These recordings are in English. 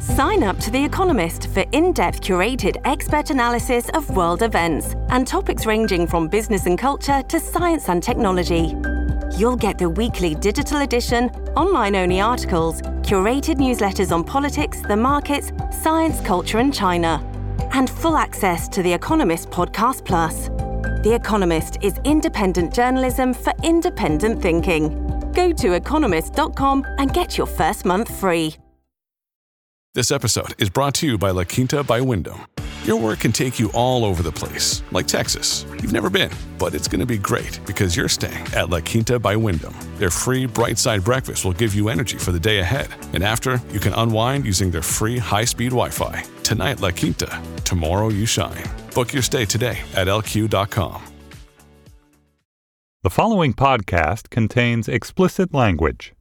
Sign up to The Economist for in-depth curated expert analysis of world events and topics ranging from business and culture to science and technology. You'll get the weekly digital edition, online-only articles, curated newsletters on politics, the markets, science, culture and China, and full access to The Economist Podcast Plus. The Economist is independent journalism for independent thinking. Go to economist.com and get your first month free. This episode is brought to you by La Quinta by Wyndham. Your work can take you all over the place, like Texas. You've never been, but it's going to be great because you're staying at La Quinta by Wyndham. Their free Bright Side breakfast will give you energy for the day ahead. And after, you can unwind using their free high-speed Wi-Fi. Tonight, La Quinta. Tomorrow, you shine. Book your stay today at lq.com. The following podcast contains explicit language.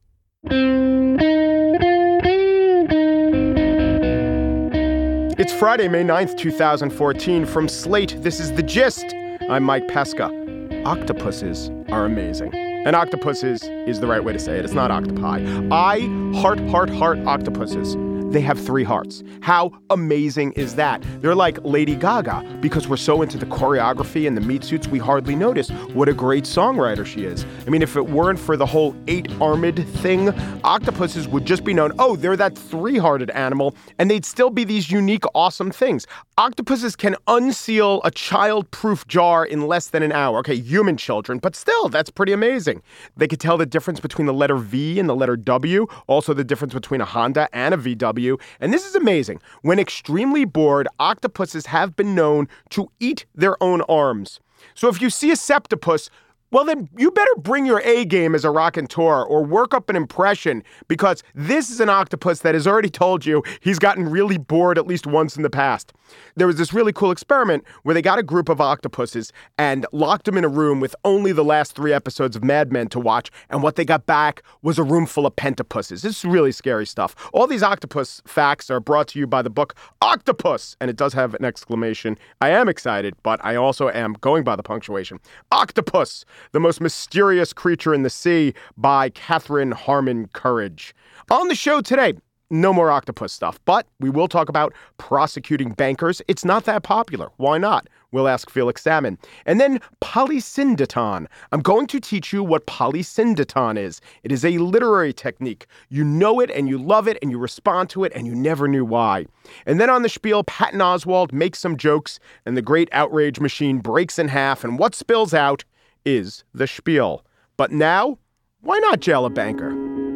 It's Friday, May 9th, 2014. From Slate, this is The Gist. I'm Mike Pesca. Octopuses are amazing. And octopuses is the right way to say it. It's not octopi. I heart octopuses. They have 3 hearts. How amazing is that? They're like Lady Gaga. Because we're so into the choreography and the meat suits, we hardly notice what a great songwriter she is. I mean, if it weren't for the whole 8-armed thing, octopuses would just be known, oh, they're that 3-hearted animal, and they'd still be these unique, awesome things. Octopuses can unseal a child-proof jar in less than an hour. Okay, human children, but still, that's pretty amazing. They could tell the difference between the letter V and the letter W, also the difference between a Honda and a VW. And this is amazing. When extremely bored, octopuses have been known to eat their own arms. So if you see a septopus, well, then you better bring your A game as a raconteur or work up an impression, because this is an octopus that has already told you he's gotten really bored at least once in the past. There was this really cool experiment where they got a group of octopuses and locked them in a room with only the last 3 episodes of Mad Men to watch, and what they got back was a room full of pentapuses. It's really scary stuff. All these octopus facts are brought to you by the book Octopus, and it does have an exclamation. I am excited, but I also am going by the punctuation. Octopus, The Most Mysterious Creature in the Sea, by Catherine Harmon Courage. On the show today, no more octopus stuff, but we will talk about prosecuting bankers. It's not that popular. Why not? We'll ask Felix Salmon. And then polysyndeton. I'm going to teach you what polysyndeton is. It is a literary technique. You know it and you love it and you respond to it and you never knew why. And then on the spiel, Patton Oswalt makes some jokes and the great outrage machine breaks in half, and what spills out is the spiel. But now, why not jail a banker?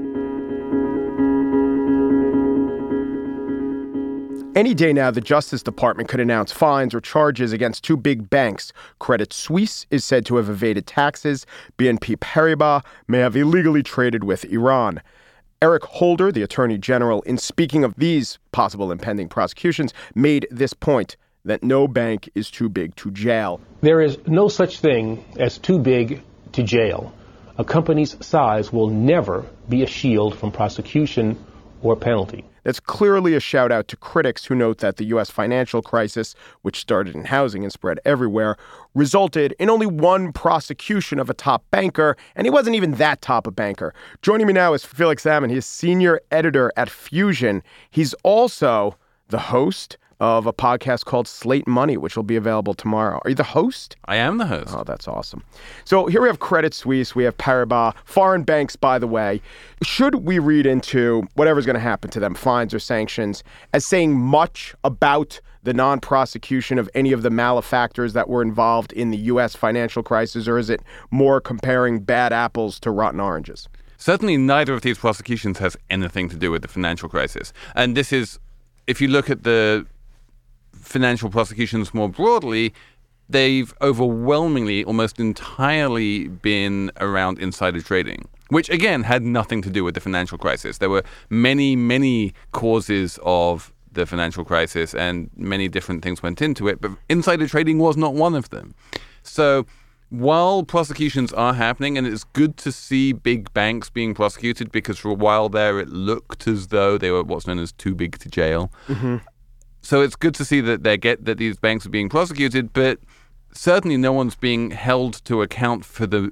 Any day now, the Justice Department could announce fines or charges against 2 big banks. Credit Suisse is said to have evaded taxes. BNP Paribas may have illegally traded with Iran. Eric Holder, the Attorney General, in speaking of these possible impending prosecutions, made this point, that no bank is too big to jail. There is no such thing as too big to jail. A company's size will never be a shield from prosecution or penalty. That's clearly a shout out to critics who note that the U.S. financial crisis, which started in housing and spread everywhere, resulted in only one prosecution of a top banker, and he wasn't even that top a banker. Joining me now is Felix Salmon. He is senior editor at Fusion. He's also the host of a podcast called Slate Money, which will be available tomorrow. Are you the host? I am the host. Oh, that's awesome. So here we have Credit Suisse, we have Paribas, foreign banks, by the way. Should we read into whatever's going to happen to them, fines or sanctions, as saying much about the non-prosecution of any of the malefactors that were involved in the U.S. financial crisis, or is it more comparing bad apples to rotten oranges? Certainly neither of these prosecutions has anything to do with the financial crisis. And this is, if you look at the financial prosecutions more broadly, they've overwhelmingly, almost entirely been around insider trading, which again had nothing to do with the financial crisis. There were many causes of the financial crisis and many different things went into it, but insider trading was not one of them. So while prosecutions are happening, and it's good to see big banks being prosecuted, because for a while there it looked as though they were what's known as too big to jail. Mm-hmm. So it's good to see that that these banks are being prosecuted, but certainly no one's being held to account for the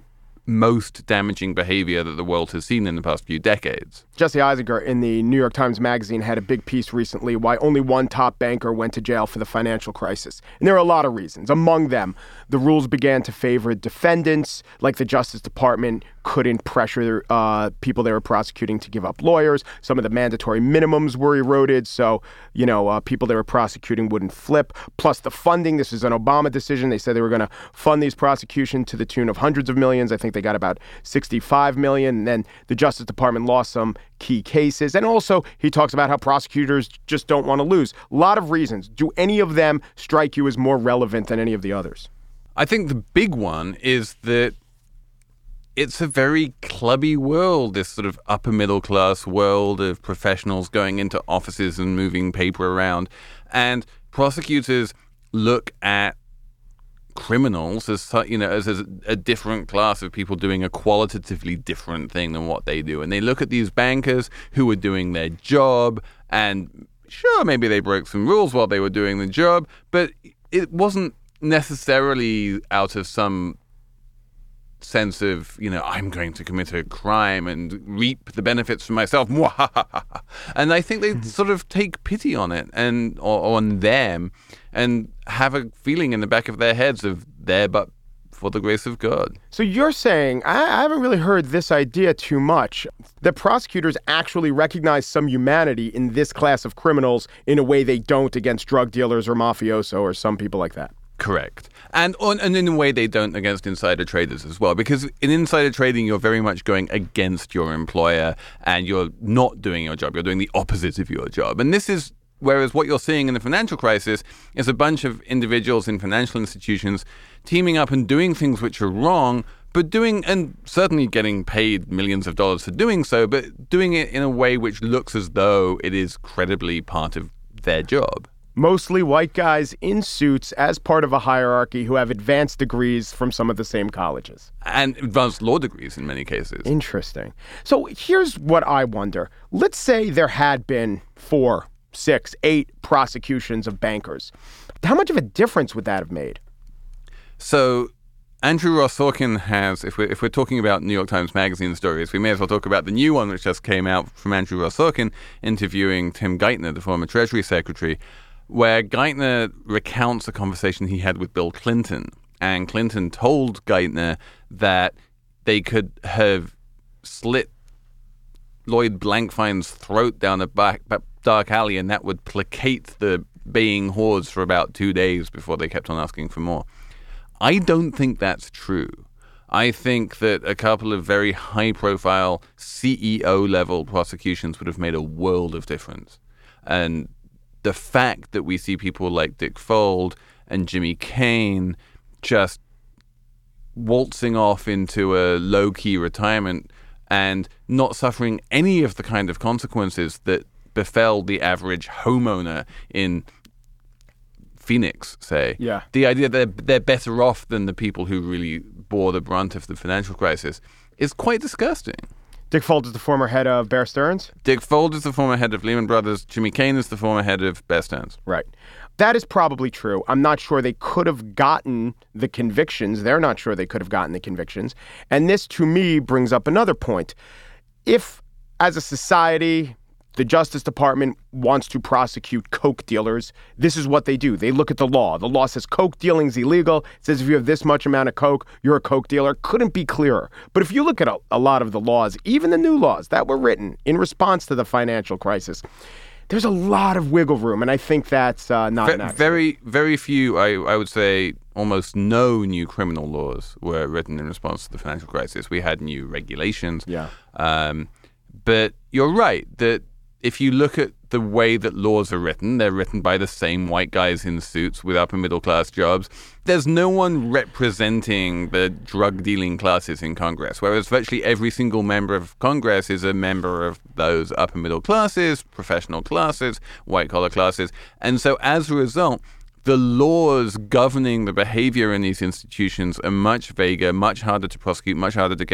most damaging behavior that the world has seen in the past few decades. Jesse Eisinger in the New York Times Magazine had a big piece recently why only one top banker went to jail for the financial crisis. And there are a lot of reasons. Among them, the rules began to favor defendants, like the Justice Department couldn't pressure people they were prosecuting to give up lawyers. Some of the mandatory minimums were eroded, so, people they were prosecuting wouldn't flip. Plus the funding. This was an Obama decision. They said they were going to fund these prosecutions to the tune of hundreds of millions. I think they got about 65 million. And then the Justice Department lost some key cases. And also, he talks about how prosecutors just don't want to lose. A lot of reasons. Do any of them strike you as more relevant than any of the others? I think the big one is that it's a very clubby world, this sort of upper middle class world of professionals going into offices and moving paper around. And prosecutors look at criminals as a different class of people doing a qualitatively different thing than what they do. And they look at these bankers who are doing their job, and sure, maybe they broke some rules while they were doing the job, but it wasn't necessarily out of some sense of, I'm going to commit a crime and reap the benefits for myself. And I think they sort of take pity on it and or on them and have a feeling in the back of their heads of there but for the grace of God. So you're saying, I haven't really heard this idea too much, that prosecutors actually recognize some humanity in this class of criminals in a way they don't against drug dealers or mafioso or some people like that. Correct. And in a way they don't against insider traders as well, because in insider trading, you're very much going against your employer and you're not doing your job. You're doing the opposite of your job. And this is whereas what you're seeing in the financial crisis is a bunch of individuals in financial institutions teaming up and doing things which are wrong, but doing and certainly getting paid millions of dollars for doing so, but doing it in a way which looks as though it is credibly part of their job. Mostly white guys in suits as part of a hierarchy who have advanced degrees from some of the same colleges. And advanced law degrees in many cases. Interesting. So here's what I wonder. Let's say there had been 4, 6, 8 prosecutions of bankers. How much of a difference would that have made? So Andrew Ross Sorkin has, if we're talking about New York Times Magazine stories, we may as well talk about the new one which just came out from Andrew Ross Sorkin interviewing Tim Geithner, the former Treasury Secretary, where Geithner recounts a conversation he had with Bill Clinton. And Clinton told Geithner that they could have slit Lloyd Blankfein's throat down a dark alley, and that would placate the baying hordes for about 2 days before they kept on asking for more. I don't think that's true. I think that a couple of very high-profile CEO-level prosecutions would have made a world of difference. And the fact that we see people like Dick Fuld and Jimmy Cain just waltzing off into a low-key retirement and not suffering any of the kind of consequences that befell the average homeowner in Phoenix, say. Yeah. The idea that they're better off than the people who really bore the brunt of the financial crisis is quite disgusting. Dick Fuld is the former head of Bear Stearns? Dick Fuld is the former head of Lehman Brothers. Jimmy Cain is the former head of Bear Stearns. Right. That is probably true. I'm not sure they could have gotten the convictions. They're not sure they could have gotten the convictions. And this, to me, brings up another point. If, as a society, the Justice Department wants to prosecute coke dealers, this is what they do. They look at the law. The law says coke dealing is illegal. It says if you have this much amount of coke, you're a coke dealer. Couldn't be clearer. But if you look at a lot of the laws, even the new laws that were written in response to the financial crisis, there's a lot of wiggle room, and I think that's not an accident. Very, very few, I would say almost no new criminal laws were written in response to the financial crisis. We had new regulations. Yeah. But you're right that if you look at the way that laws are written, they're written by the same white guys in suits with upper middle class jobs. There's no one representing the drug dealing classes in Congress, whereas virtually every single member of Congress is a member of those upper middle classes, professional classes, white collar classes. And so as a result, the laws governing the behavior in these institutions are much vaguer, much harder to prosecute, much harder to get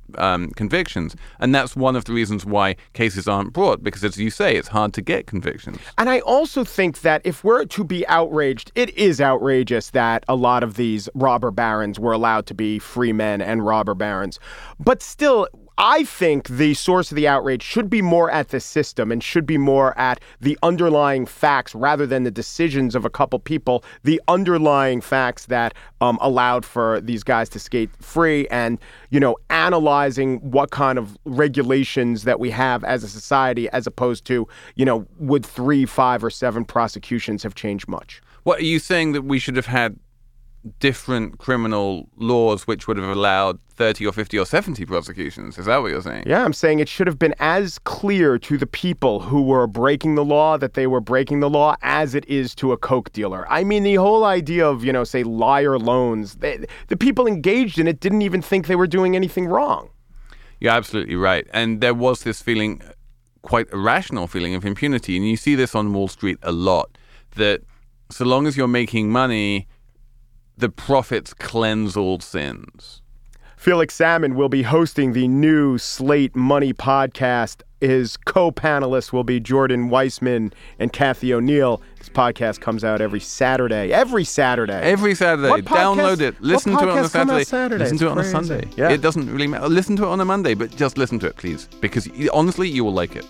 convictions. And that's one of the reasons why cases aren't brought, because as you say, it's hard to get convictions. And I also think that if we're to be outraged, it is outrageous that a lot of these robber barons were allowed to be free men and robber barons. But still, I think the source of the outrage should be more at the system and should be more at the underlying facts rather than the decisions of a couple people, the underlying facts that allowed for these guys to skate free and, analyzing what kind of regulations that we have as a society as opposed to, would 3, 5, or 7 prosecutions have changed much? What are you saying, that we should have had different criminal laws which would have allowed 30 or 50 or 70 prosecutions? Is that what you're saying? Yeah, I'm saying it should have been as clear to the people who were breaking the law that they were breaking the law as it is to a coke dealer. I mean, the whole idea of, say, liar loans, the people engaged in it didn't even think they were doing anything wrong. You're absolutely right. And there was this feeling, quite irrational feeling of impunity. And you see this on Wall Street a lot, that so long as you're making money, the profits cleanse all sins. Felix Salmon will be hosting the new Slate Money podcast. His co-panelists will be Jordan Weissman and Kathy O'Neill. This podcast comes out every Saturday. Every Saturday. Download it. Listen to it on a Saturday. Listen to it on a Crazy. Sunday. Yeah. It doesn't really matter. Listen to it on a Monday, but just listen to it, please. Because honestly, you will like it.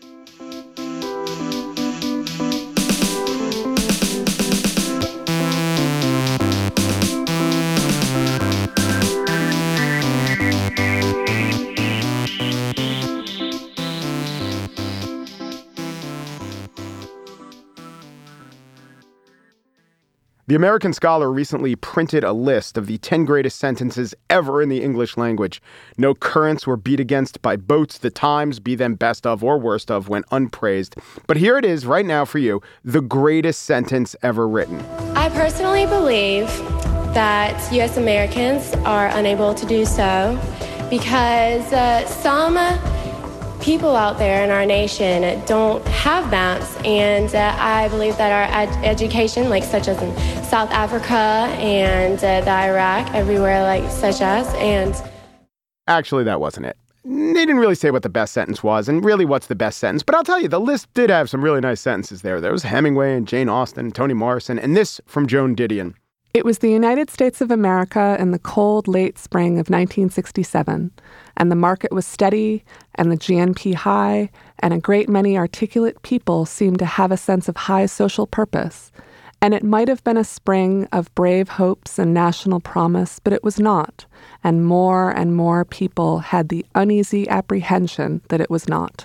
The American Scholar recently printed a list of the 10 greatest sentences ever in the English language. No currents were beat against by boats. The times, be them best of or worst of, went unpraised. But here it is right now for you, the greatest sentence ever written. I personally believe that U.S. Americans are unable to do so because some people out there in our nation don't have maps, and I believe that our education, such as in South Africa and the Iraq, everywhere such as, and... Actually, that wasn't it. They didn't really say what the best sentence was, and really what's the best sentence. But I'll tell you, the list did have some really nice sentences there. There was Hemingway and Jane Austen and Toni Morrison, and this from Joan Didion. It was the United States of America in the cold, late spring of 1967, and the market was steady, and the GNP high, and a great many articulate people seemed to have a sense of high social purpose. And it might have been a spring of brave hopes and national promise, but it was not, and more people had the uneasy apprehension that it was not.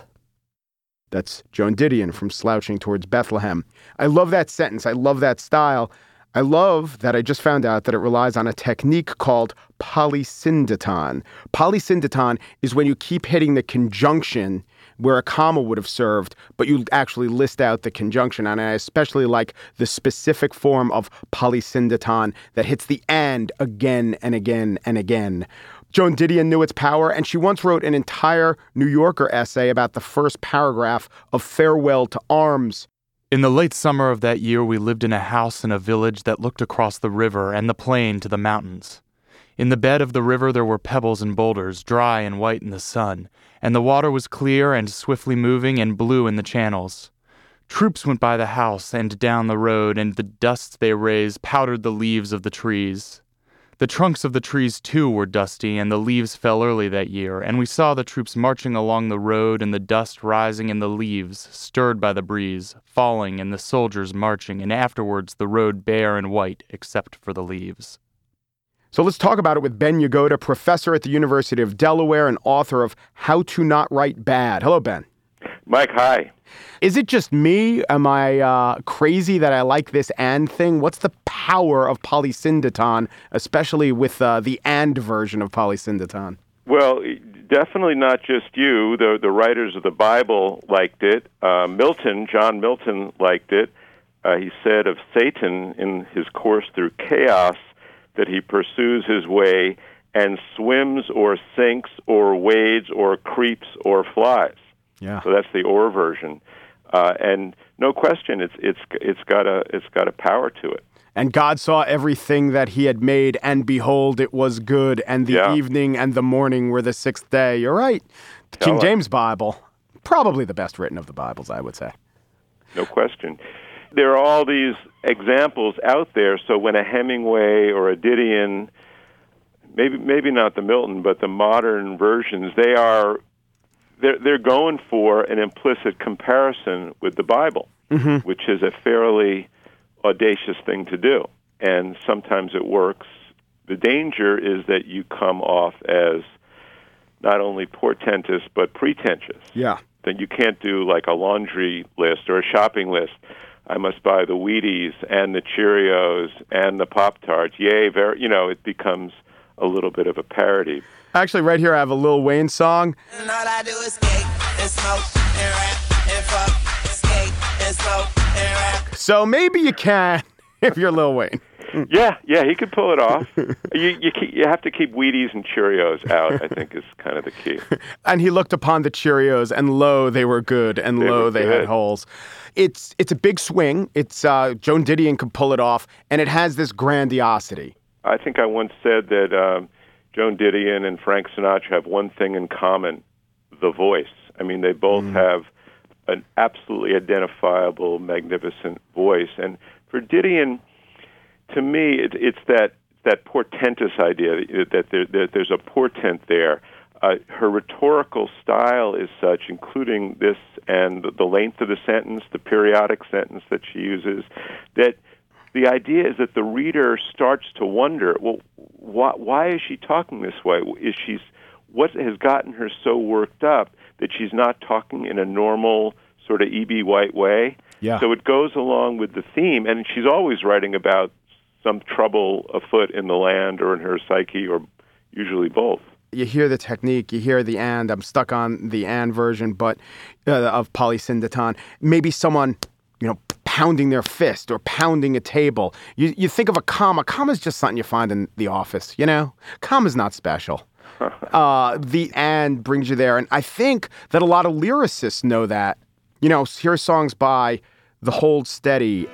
That's Joan Didion from Slouching Towards Bethlehem. I love that sentence. I love that style. I love that I just found out that it relies on a technique called polysyndeton. Polysyndeton is when you keep hitting the conjunction where a comma would have served, but you actually list out the conjunction. And I especially like the specific form of polysyndeton that hits the and again and again and again. Joan Didion knew its power, and she once wrote an entire New Yorker essay about the first paragraph of Farewell to Arms. In the late summer of that year, we lived in a house in a village that looked across the river and the plain to the mountains. In the bed of the river there were pebbles and boulders, dry and white in the sun, and the water was clear and swiftly moving and blue in the channels. Troops went by the house and down the road, and the dust they raised powdered the leaves of the trees. The trunks of the trees, too, were dusty, and the leaves fell early that year, and we saw the troops marching along the road, and the dust rising in the leaves, stirred by the breeze, falling, and the soldiers marching, and afterwards the road bare and white, except for the leaves. So let's talk about it with Ben Yagoda, professor at the University of Delaware and author of How to Not Write Bad. Hello, Ben. Mike, hi. Is it just me? Am I crazy that I like this and thing? What's the power of polysyndeton, especially with the and version of polysyndeton? Well, definitely not just you. The writers of the Bible liked it. John Milton liked it. He said of Satan in his course through chaos that he pursues his way and swims or sinks or wades or creeps or flies. Yeah. So that's the or version, and no question, it's got a power to it. And God saw everything that he had made, and behold, it was good. And the evening and the morning were the sixth day. You're right. The King James Bible, probably the best written of the Bibles, I would say. No question. There are all these examples out there. So when a Hemingway or a Didion, maybe not the Milton, but the modern versions, they're going for an implicit comparison with the Bible, which is a fairly audacious thing to do. And sometimes it works. The danger is that you come off as not only portentous, but pretentious. Yeah. Then you can't do like a laundry list or a shopping list. I must buy the Wheaties and the Cheerios and the Pop-Tarts. Yay, it becomes a little bit of a parody. Actually, right here I have a Lil Wayne song. And all I do is skate and smoke and rap and fuck, skate and smoke and rap. So maybe you can if you're Lil Wayne. Yeah, he could pull it off. You have to keep Wheaties and Cheerios out, I think, is kind of the key. And he looked upon the Cheerios, and lo, they were good, and they had holes. It's a big swing. It's Joan Didion could pull it off, and it has this grandiosity. I think I once said that Joan Didion and Frank Sinatra have one thing in common, the voice. I mean, they both have an absolutely identifiable, magnificent voice. And for Didion, to me, it's that portentous idea that there's a portent there. Her rhetorical style is such, including this and the length of the sentence, the periodic sentence that she uses, that the idea is that the reader starts to wonder, well, why is she talking this way? What has gotten her so worked up that she's not talking in a normal sort of E.B. White way? Yeah. So it goes along with the theme, and she's always writing about some trouble afoot in the land or in her psyche, or usually both. You hear the technique, you hear the and. I'm stuck on the and version, but of polysyndeton. Maybe someone, pounding their fist or pounding a table. You think of a comma. Comma is just something you find in the office, Comma's not special. The and brings you there. And I think that a lot of lyricists know that. Hear songs by The Hold Steady.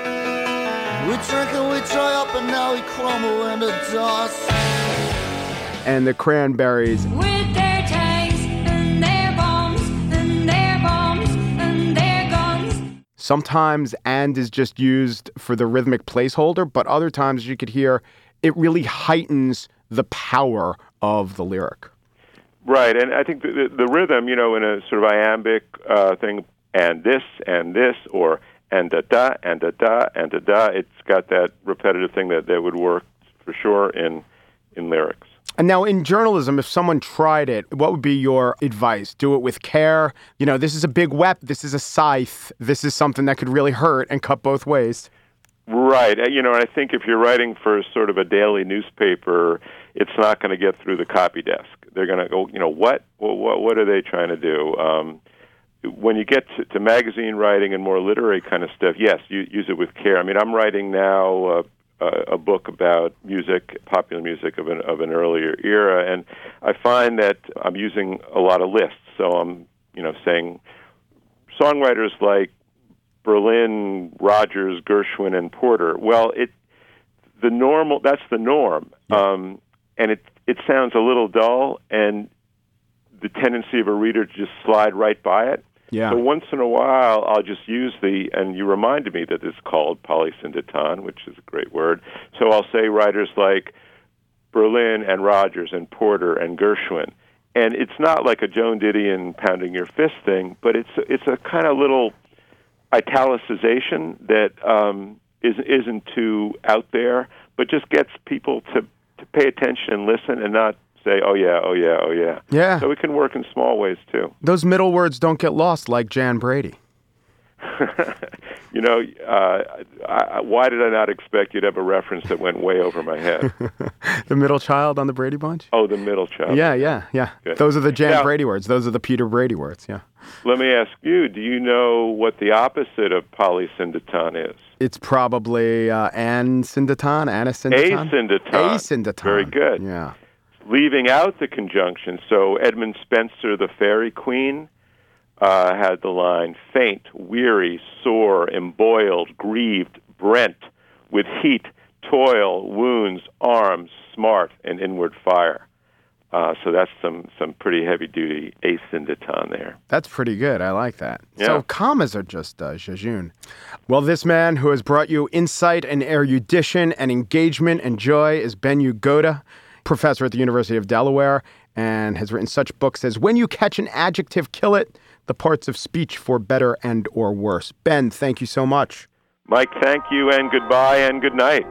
We drink and we dry up and now we crumble into dust. And the Cranberries. With their tanks and their bombs and their bombs and their guns. Sometimes and is just used for the rhythmic placeholder, but other times you could hear it really heightens the power of the lyric. Right, and I think the rhythm, in a sort of iambic thing, and this, or and da-da, and da-da, and da-da, it's got that repetitive thing that would work for sure in lyrics. And now in journalism, if someone tried it, what would be your advice? Do it with care. This is a big weapon. This is a scythe. This is something that could really hurt and cut both ways. Right. And I think if you're writing for sort of a daily newspaper, it's not going to get through the copy desk. They're going to go, what are they trying to do? When you get to magazine writing and more literary kind of stuff, yes, you use it with care. I mean, I'm writing now a book about music, popular music of an earlier era, and I find that I'm using a lot of lists. So I'm, saying songwriters like Berlin, Rogers, Gershwin, and Porter. Well, that's the norm. Yeah. And it sounds a little dull, and the tendency of a reader to just slide right by it. Yeah. So once in a while, I'll just use and you reminded me that it's called polysyndeton, which is a great word. So I'll say writers like Berlin and Rogers and Porter and Gershwin. And it's not like a Joan Didion pounding your fist thing, but it's a kind of little italicization that isn't too out there, but just gets people to pay attention and listen and not say, oh yeah. Yeah. So it can work in small ways, too. Those middle words don't get lost like Jan Brady. Why did I not expect you to have a reference that went way over my head? The middle child on the Brady Bunch? Oh, the middle child. Yeah. Good. Those are the Jan Brady words. Those are the Peter Brady words, yeah. Let me ask you, do you know what the opposite of polysyndeton is? It's probably ansyndeton, anisyndeton? Asyndeton. Very good. Yeah. Leaving out the conjunction. So Edmund Spenser, the Fairy Queen, had the line, faint, weary, sore, emboiled, grieved, brent, with heat, toil, wounds, arms, smart, and inward fire. So that's some pretty heavy-duty asyndeton there. That's pretty good. I like that. Yeah. So commas are just jejune. Well, this man who has brought you insight and erudition and engagement and joy is Ben-Yu Goda, professor at the University of Delaware, and has written such books as When You Catch an Adjective, Kill It, The Parts of Speech for Better and or Worse. Ben, thank you so much. Mike, thank you, and goodbye and good night.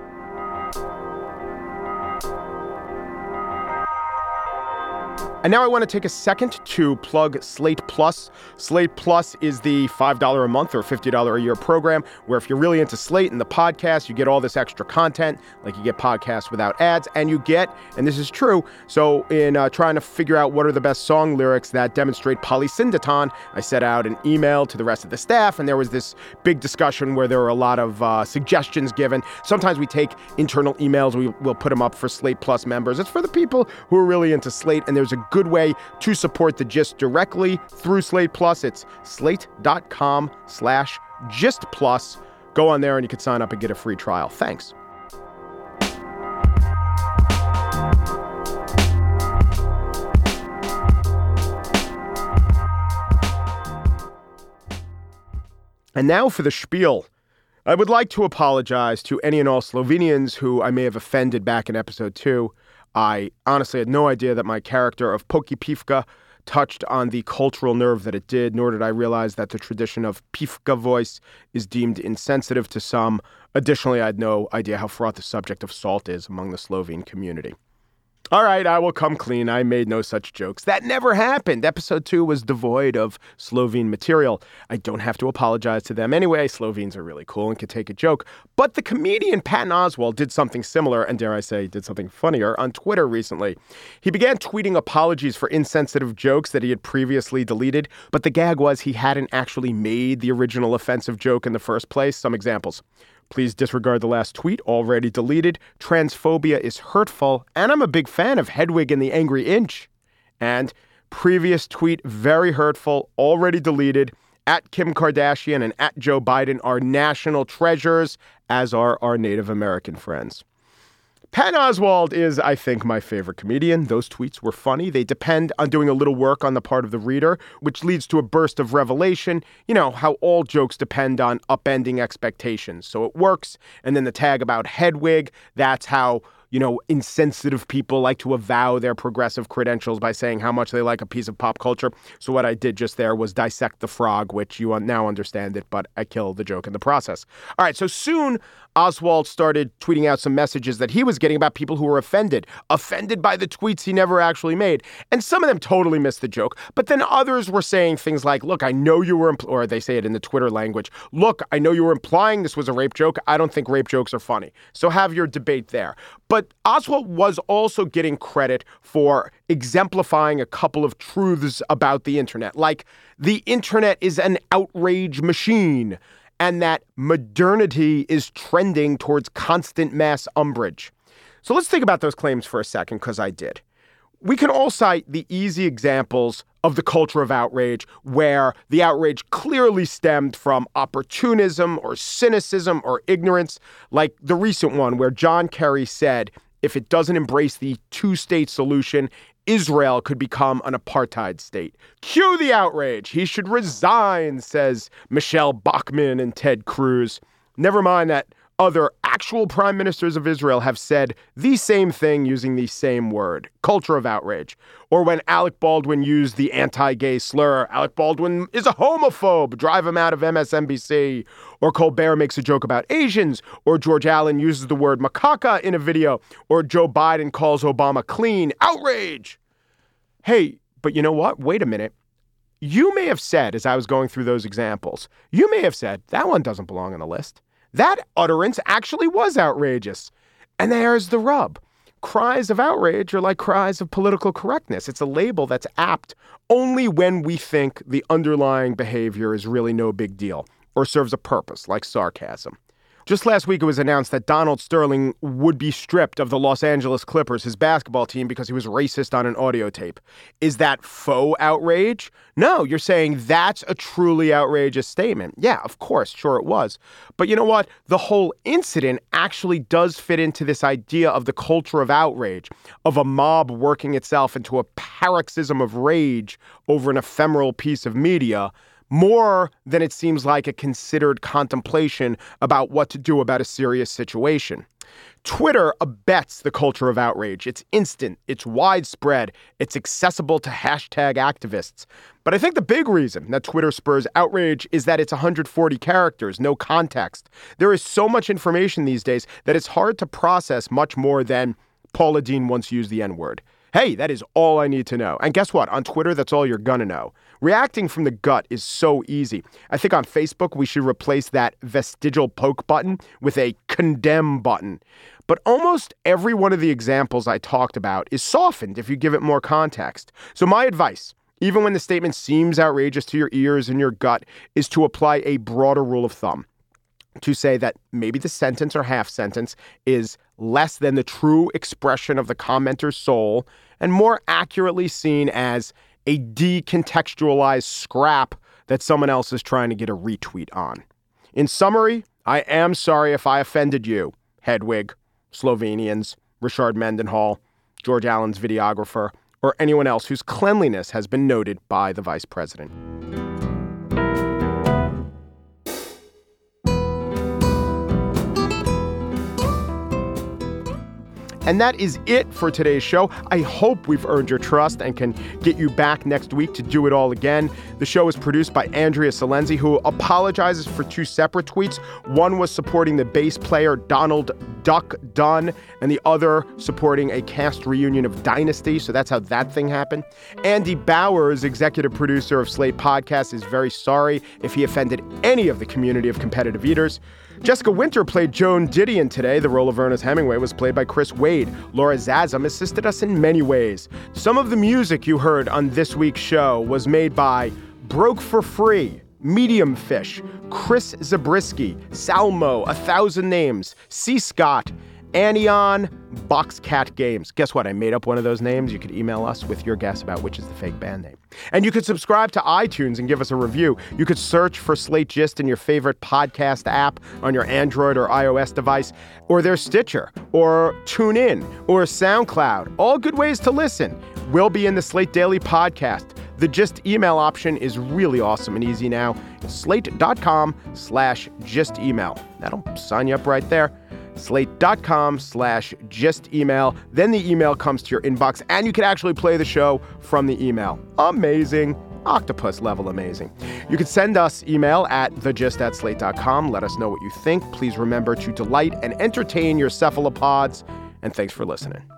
And now I want to take a second to plug Slate Plus. Slate Plus is the $5 a month or $50 a year program where if you're really into Slate and the podcast, you get all this extra content, like you get podcasts without ads, and you get, and this is true, so in trying to figure out what are the best song lyrics that demonstrate polysyndeton, I sent out an email to the rest of the staff, and there was this big discussion where there were a lot of suggestions given. Sometimes we take internal emails, we'll put them up for Slate Plus members. It's for the people who are really into Slate, and there's a good way to support the Gist directly through Slate Plus. It's slate.com/Gist Plus. Go on there and you can sign up and get a free trial. Thanks. And now for the spiel. I would like to apologize to any and all Slovenians who I may have offended back in episode 2. I honestly had no idea that my character of Poki Pivka touched on the cultural nerve that it did, nor did I realize that the tradition of Pivka voice is deemed insensitive to some. Additionally, I had no idea how fraught the subject of salt is among the Slovene community. All right, I will come clean. I made no such jokes. That never happened. Episode 2 was devoid of Slovene material. I don't have to apologize to them anyway. Slovenes are really cool and can take a joke. But the comedian Patton Oswalt did something similar, and dare I say, did something funnier on Twitter recently. He began tweeting apologies for insensitive jokes that he had previously deleted, but the gag was he hadn't actually made the original offensive joke in the first place. Some examples. Please disregard the last tweet, already deleted. Transphobia is hurtful, and I'm a big fan of Hedwig and the Angry Inch. And previous tweet, very hurtful, already deleted. At Kim Kardashian and at Joe Biden are national treasures, as are our Native American friends. Patton Oswalt is, I think, my favorite comedian. Those tweets were funny. They depend on doing a little work on the part of the reader, which leads to a burst of revelation. You know, how all jokes depend on upending expectations. So it works. And then the tag about Hedwig, that's how, you know, insensitive people like to avow their progressive credentials by saying how much they like a piece of pop culture. So what I did just there was dissect the frog, which you now understand it, but I killed the joke in the process. All right, so soon Oswalt started tweeting out some messages that he was getting about people who were offended by the tweets he never actually made. And some of them totally missed the joke. But then others were saying things like, look, I know you were, or they say it in the Twitter language, look, I know you were implying this was a rape joke. I don't think rape jokes are funny. So have your debate there. But Oswalt was also getting credit for exemplifying a couple of truths about the internet, like the internet is an outrage machine and that modernity is trending towards constant mass umbrage. So let's think about those claims for a second, because I did. We can all cite the easy examples of the culture of outrage where the outrage clearly stemmed from opportunism or cynicism or ignorance, like the recent one where John Kerry said, if it doesn't embrace the two-state solution, Israel could become an apartheid state. Cue the outrage. He should resign, says Michelle Bachmann and Ted Cruz. Never mind that other actual prime ministers of Israel have said the same thing using the same word, culture of outrage. Or when Alec Baldwin used the anti-gay slur, Alec Baldwin is a homophobe, drive him out of MSNBC. Or Colbert makes a joke about Asians. Or George Allen uses the word macaca in a video. Or Joe Biden calls Obama clean. Outrage! Hey, but you know what? Wait a minute. You may have said, as I was going through those examples, you may have said, that one doesn't belong on the list. That utterance actually was outrageous. And there's the rub. Cries of outrage are like cries of political correctness. It's a label that's apt only when we think the underlying behavior is really no big deal or serves a purpose, like sarcasm. Just last week, it was announced that Donald Sterling would be stripped of the Los Angeles Clippers, his basketball team, because he was racist on an audio tape. Is that faux outrage? No, you're saying that's a truly outrageous statement. Yeah, of course. Sure it was. But you know what? The whole incident actually does fit into this idea of the culture of outrage, of a mob working itself into a paroxysm of rage over an ephemeral piece of media, more than it seems like a considered contemplation about what to do about a serious situation. Twitter abets the culture of outrage. It's instant, it's widespread, it's accessible to hashtag activists. But I think the big reason that Twitter spurs outrage is that it's 140 characters, no context. There is so much information these days that it's hard to process much more than Paula Deen once used the N-word. Hey, that is all I need to know. And guess what? On Twitter, that's all you're gonna know. Reacting from the gut is so easy. I think on Facebook, we should replace that vestigial poke button with a condemn button. But almost every one of the examples I talked about is softened if you give it more context. So my advice, even when the statement seems outrageous to your ears and your gut, is to apply a broader rule of thumb. To say that maybe the sentence or half sentence is less than the true expression of the commenter's soul and more accurately seen as a decontextualized scrap that someone else is trying to get a retweet on. In summary, I am sorry if I offended you, Hedwig, Slovenians, Richard Mendenhall, George Allen's videographer, or anyone else whose cleanliness has been noted by the vice president. And that is it for today's show. I hope we've earned your trust and can get you back next week to do it all again. The show is produced by Andrea Salenzi, who apologizes for two separate tweets. One was supporting the bass player Donald Duck Dunn, and the other supporting a cast reunion of Dynasty. So that's how that thing happened. Andy Bowers, executive producer of Slate Podcast, is very sorry if he offended any of the community of competitive eaters. Jessica Winter played Joan Didion today. The role of Ernest Hemingway was played by Chris Wade. Laura Zazam assisted us in many ways. Some of the music you heard on this week's show was made by Broke for Free, Medium Fish, Chris Zabriskie, Salmo, 1,000 Names, C. Scott, Anion, Boxcat Games. Guess what? I made up one of those names. You could email us with your guess about which is the fake band name. And you could subscribe to iTunes and give us a review. You could search for Slate Gist in your favorite podcast app on your Android or iOS device, or their Stitcher, or TuneIn, or SoundCloud. All good ways to listen. We'll be in the Slate Daily Podcast. The Gist email option is really awesome and easy now. Slate.com/gistemail. That'll sign you up right there. Slate.com/gistemail. Then the email comes to your inbox and you can actually play the show from the email. Amazing. Octopus level amazing. You can send us email at thegist@slate.com. Let us know what you think. Please remember to delight and entertain your cephalopods. And thanks for listening.